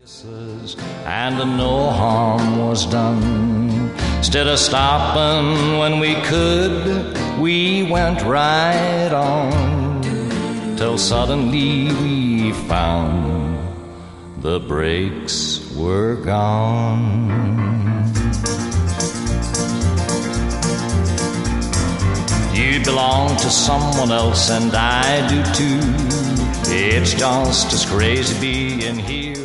And no harm was done. Instead of stopping when we could, we went right on, till suddenly we found the brakes were gone. You belong to someone else and I do too. It's just as crazy being here